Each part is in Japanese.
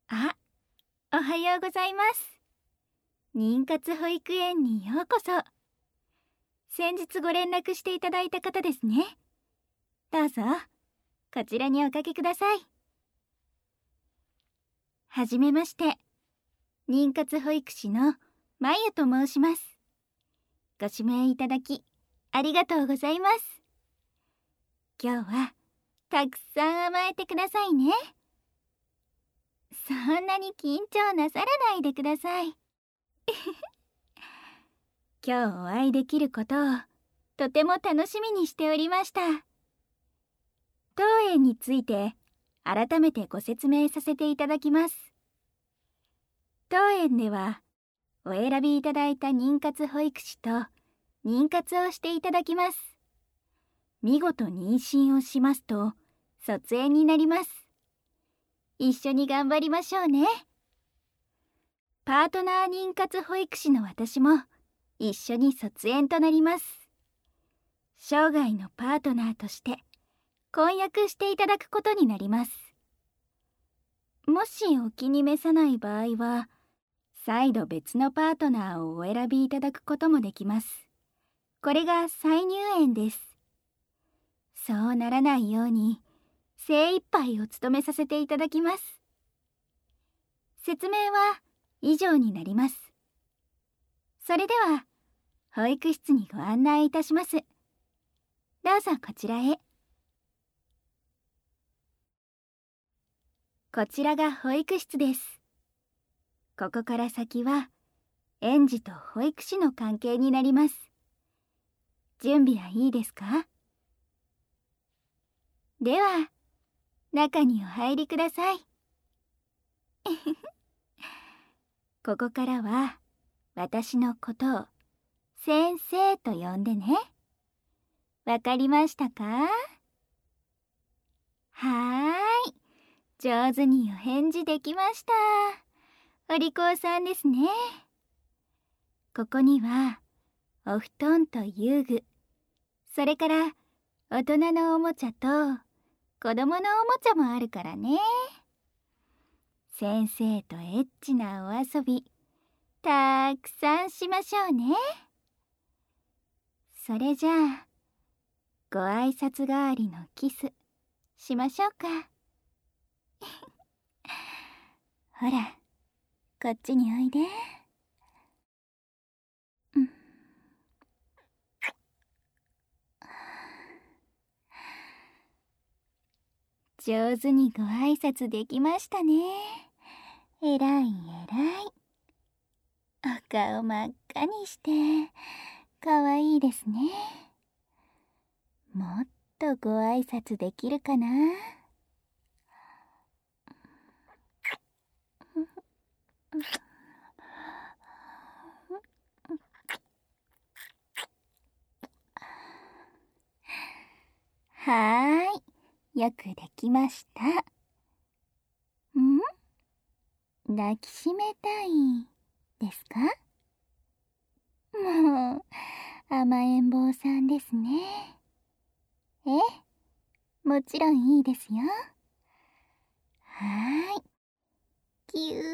あ、おはようございます。妊活保育園にようこそ。先日ご連絡していただいた方ですね。どうぞ、こちらにおかけください。はじめまして、妊活保育士のまゆと申します。ご指名いただき、ありがとうございます。今日は、たくさん甘えてくださいね。そんなに緊張なさらないでください。今日お会いできることをとても楽しみにしておりました。当園について改めてご説明させていただきます。当園ではお選びいただいた妊活保育士と妊活をしていただきます。見事妊娠をしますと卒園になります。一緒に頑張りましょうね。パートナー妊活保育士の私も一緒に卒園となります。生涯のパートナーとして婚約していただくことになります。もしお気に召さない場合は、再度別のパートナーをお選びいただくこともできます。これが再入園です。そうならないように精一杯お務めさせていただきます。説明は以上になります。それでは保育室にご案内いたします。どうぞこちらへ。こちらが保育室です。ここから先は園児と保育士の関係になります。準備はいいですか？では、中にお入りください。ここからは私のことを先生と呼んでね。わかりましたか？はーい。上手にお返事できました。お利口さんですね。ここにはお布団と遊具、それから大人のおもちゃと子供のおもちゃもあるからね。先生とエッチなお遊びたくさんしましょうね。それじゃあご挨拶代わりのキスしましょうか。ほら、こっちにおいで。上手にご挨拶できましたね。えらいえらい。お顔真っ赤にしてかわいいですね。もっとご挨拶できるかな。はーい、よくできました。抱きしめたいですか？もう甘えん坊さんですね。もちろんいいですよ。はーい、ぎゅー。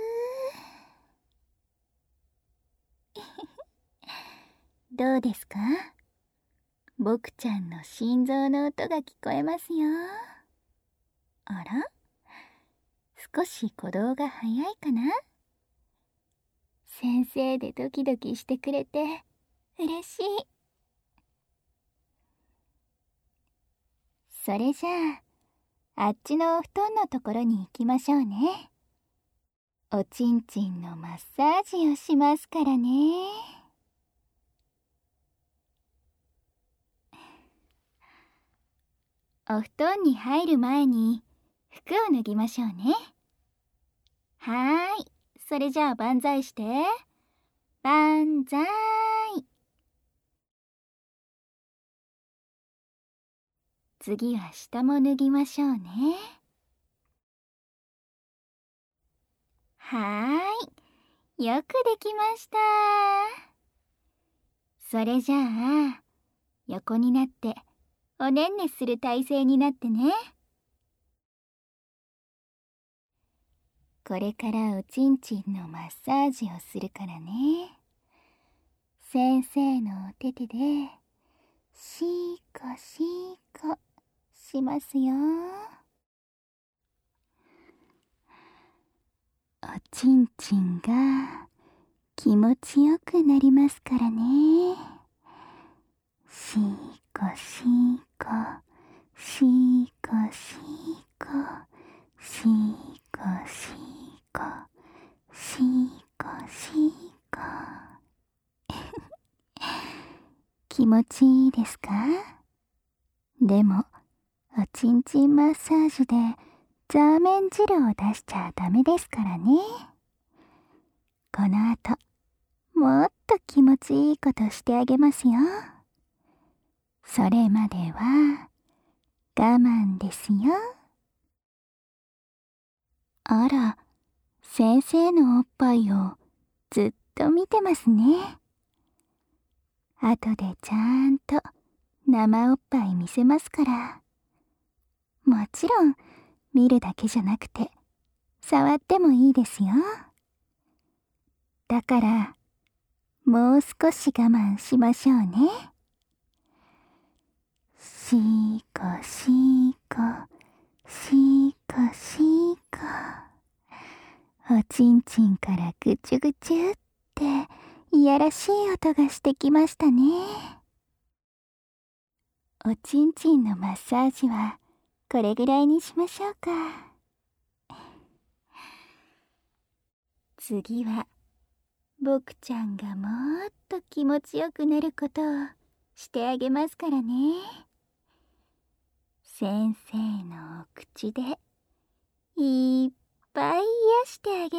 どうですか？僕ちゃんの心臓の音が聞こえますよ。あら？少し鼓動が早いかな？先生でドキドキしてくれて嬉しい。それじゃあ、あっちのお布団のところに行きましょうね。おちんちんのマッサージをしますからね。お布団に入る前に服を脱ぎましょうね。はーい。それじゃあ万歳して。万歳。次は下も脱ぎましょうね。はーい。よくできました。それじゃあ、横になっておねんねする体勢になってね。 これからおちんちんのマッサージをするからね。先生のお手手でシーコシーコしますよ。おちんちんが気持ちよくなりますからね。シーコシーコシーコシーコシーコシーコシーコシーコ気持ちいいですか？でもおちんちんマッサージでザーメン汁を出しちゃダメですからね。この後もっと気持ちいいことしてあげますよ。それまでは我慢ですよ。あら、先生のおっぱいをずっと見てますね。後でちゃんと生おっぱい見せますから。もちろん見るだけじゃなくて触ってもいいですよ。だからもう少し我慢しましょうね。シーコシーコシーコシーコ、おちんちんからぐちゅぐちゅっていやらしい音がしてきましたね。おちんちんのマッサージはこれぐらいにしましょうか。次は僕ちゃんがもっと気持ちよくなることをしてあげますからね。先生のお口でいっぱい癒してあげ